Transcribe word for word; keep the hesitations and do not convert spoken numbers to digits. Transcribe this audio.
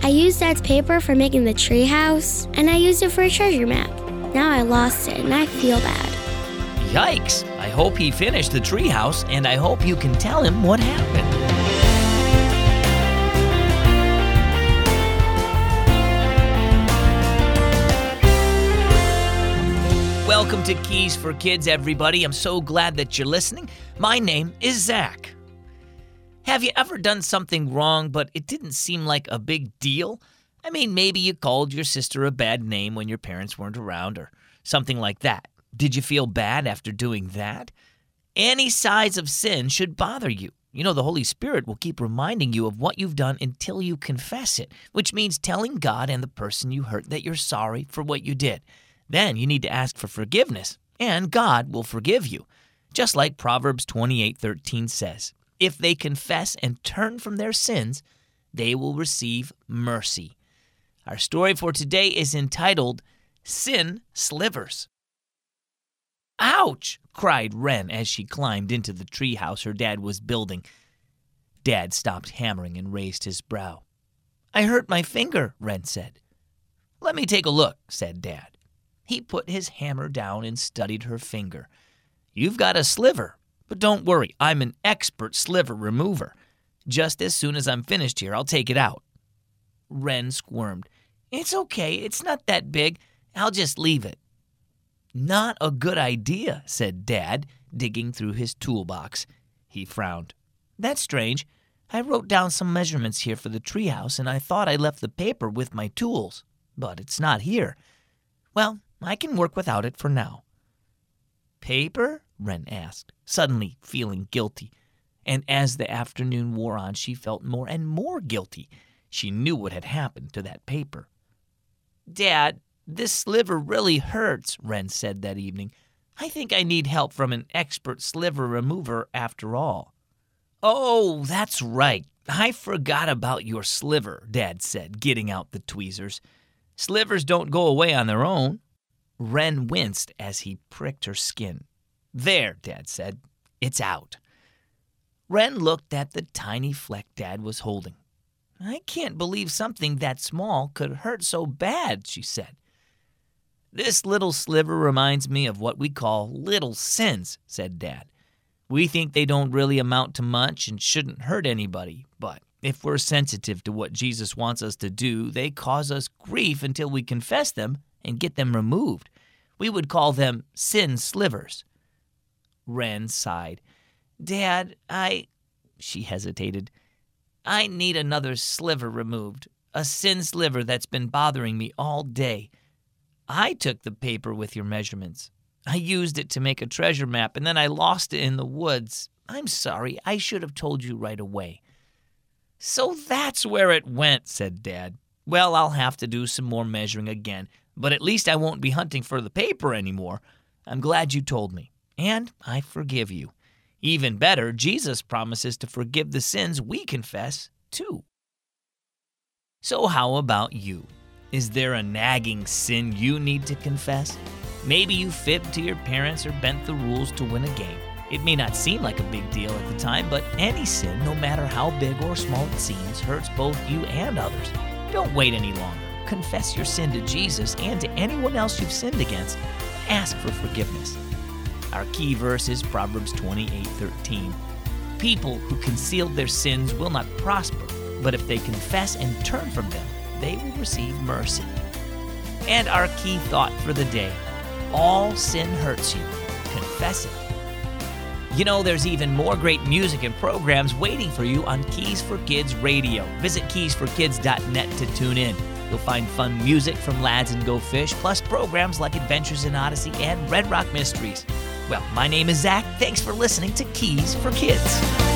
I used Dad's paper for making the tree house, and I used it for a treasure map. Now I lost it, and I feel bad. Yikes! I hope he finished the treehouse, and I hope you can tell him what happened. Welcome to Keys for Kids, everybody. I'm so glad that you're listening. My name is Zach. Have you ever done something wrong, but it didn't seem like a big deal? I mean, maybe you called your sister a bad name when your parents weren't around or something like that. Did you feel bad after doing that? Any size of sin should bother you. You know, the Holy Spirit will keep reminding you of what you've done until you confess it, which means telling God and the person you hurt that you're sorry for what you did. Then you need to ask for forgiveness, and God will forgive you. Just like Proverbs twenty-eight thirteen says, if they confess and turn from their sins, they will receive mercy. Our story for today is entitled, Sin Slivers. Ouch! Cried Wren as she climbed into the treehouse her dad was building. Dad stopped hammering and raised his brow. I hurt my finger, Wren said. Let me take a look, said Dad. He put his hammer down and studied her finger. You've got a sliver, but don't worry, I'm an expert sliver remover. Just as soon as I'm finished here, I'll take it out. Wren squirmed. It's okay, it's not that big. I'll just leave it. Not a good idea, said Dad, digging through his toolbox. He frowned. That's strange. I wrote down some measurements here for the treehouse, and I thought I left the paper with my tools, but it's not here. Well, I can work without it for now. Paper? Wren asked, suddenly feeling guilty. And as the afternoon wore on, she felt more and more guilty. She knew what had happened to that paper. Dad, this sliver really hurts, Wren said that evening. I think I need help from an expert sliver remover after all. Oh, that's right. I forgot about your sliver, Dad said, getting out the tweezers. Slivers don't go away on their own. Wren winced as he pricked her skin. There, Dad said. It's out. Wren looked at the tiny fleck Dad was holding. I can't believe something that small could hurt so bad, she said. This little sliver reminds me of what we call little sins, said Dad. We think they don't really amount to much and shouldn't hurt anybody, but if we're sensitive to what Jesus wants us to do, they cause us grief until we confess them and get them removed. We would call them sin slivers. Wren sighed. Dad, I... She hesitated. I need another sliver removed, a sin sliver that's been bothering me all day. I took the paper with your measurements. I used it to make a treasure map, and then I lost it in the woods. I'm sorry, I should have told you right away. So that's where it went, said Dad. Well, I'll have to do some more measuring again, but at least I won't be hunting for the paper anymore. I'm glad you told me, and I forgive you. Even better, Jesus promises to forgive the sins we confess, too. So how about you? Is there a nagging sin you need to confess? Maybe you fibbed to your parents or bent the rules to win a game. It may not seem like a big deal at the time, but any sin, no matter how big or small it seems, hurts both you and others. Don't wait any longer. Confess your sin to Jesus and to anyone else you've sinned against. Ask for forgiveness. Our key verse is Proverbs twenty-eight thirteen. People who concealed their sins will not prosper, but if they confess and turn from them, they will receive mercy. And our key thought for the day, all sin hurts you. Confess it. You know, there's even more great music and programs waiting for you on Keys for Kids Radio. Visit keys for kids dot net to tune in. You'll find fun music from Lads and Go Fish, plus programs like Adventures in Odyssey and Red Rock Mysteries. Well, my name is Zach. Thanks for listening to Keys for Kids.